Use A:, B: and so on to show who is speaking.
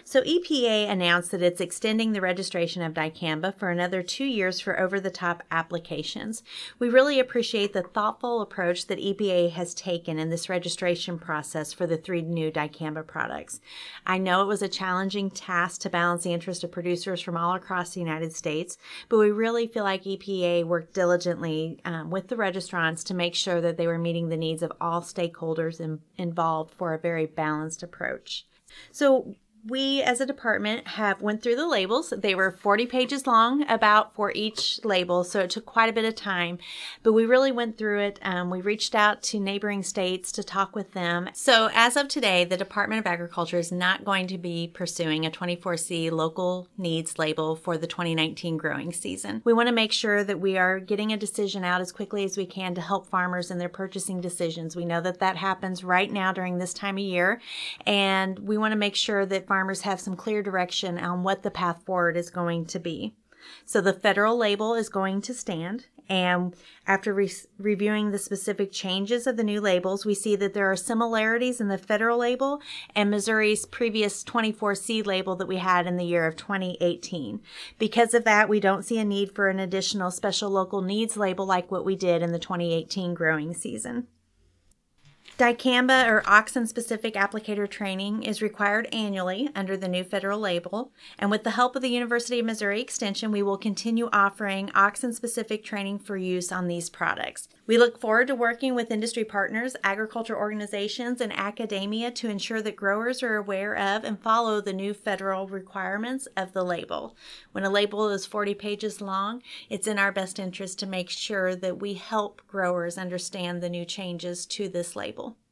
A: So EPA announced that it's extending the registration of dicamba for another 2 years for over-the-top applications. We really appreciate the thoughtful approach that EPA has taken in this registration process for the 3 new dicamba products. I know it was a challenging task to balance the interest of producers from all across the United States, but we really feel like EPA worked diligently with the registrants to make sure that they were meeting the needs of all stakeholders involved for a very balanced approach. So we, as a department, have went through the labels. They were 40 pages long for each label, so it took quite a bit of time. But we really went through it. We reached out to neighboring states to talk with them. So as of today, the Department of Agriculture is not going to be pursuing a 24C local needs label for the 2019 growing season. We want to make sure that we are getting a decision out as quickly as we can to help farmers in their purchasing decisions. We know that happens right now during this time of year, and we want to make sure that farmers have some clear direction on what the path forward is going to be. So the federal label is going to stand, and after reviewing the specific changes of the new labels, we see that there are similarities in the federal label and Missouri's previous 24C label that we had in the year of 2018. Because of that, we don't see a need for an additional special local needs label like what we did in the 2018 growing season. Dicamba or auxin-specific applicator training is required annually under the new federal label, and with the help of the University of Missouri Extension, we will continue offering auxin-specific training for use on these products. We look forward to working with industry partners, agriculture organizations, and academia to ensure that growers are aware of and follow the new federal requirements of the label. When a label is 40 pages long, it's in our best interest to make sure that we help growers understand the new changes to this label.